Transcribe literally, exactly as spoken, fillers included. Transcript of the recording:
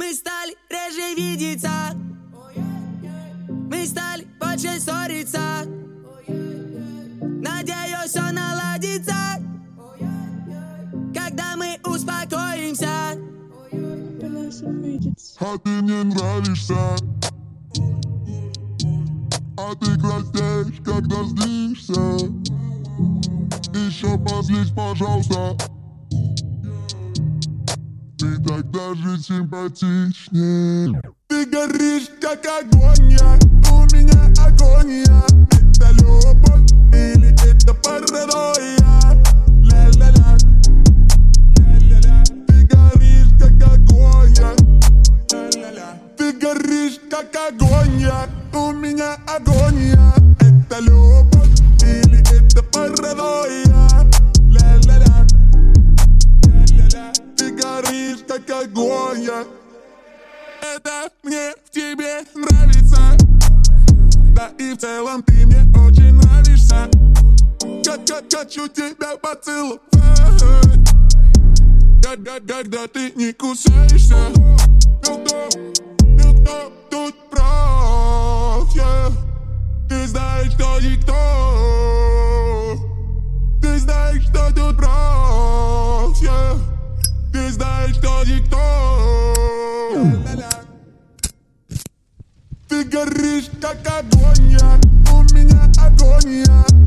Мы стали реже видеться, мы стали больше ссориться. Надеюсь, все наладится, когда мы успокоимся. А ты мне нравишься, а ты краснеешь, когда злишься. Еще позлись, пожалуйста. Ты так даже симпатичнее. Ты горишь, как огонь, я. У меня агония. Это любовь или это паранойя? Ля-ля-ля, ля-ля-ля. Ты горишь, как огонь, я. Ля-ля-ля. Ты горишь, как огонь, я. У меня агония. Это любовь или это паранойя? Ля-ля-ля, ля-ля-ля. Ты горишь, как огонь, я. Это мне в тебе нравится. Да и в целом ты мне очень нравишься. Хочу тебя поцеловать, когда, когда ты не кусаешься. Никто, никто тут прав, yeah. Ты знаешь, что никто. Ты знаешь, что тут прав, yeah. Ты знаешь, что никто. Ты горишь, как огонь, я. У меня агония.